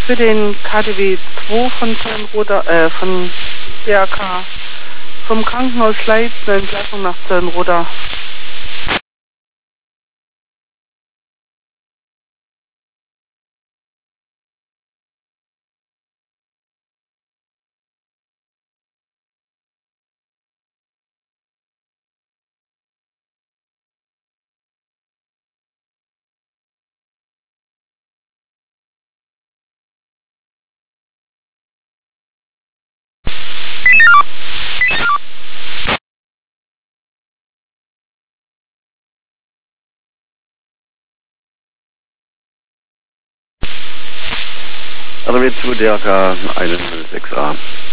für den KDW 2 von Zöllenroda, von DRK, vom Krankenhaus Leitz, eine Entlassung nach Zöllenroda. RW2 DRK 106A.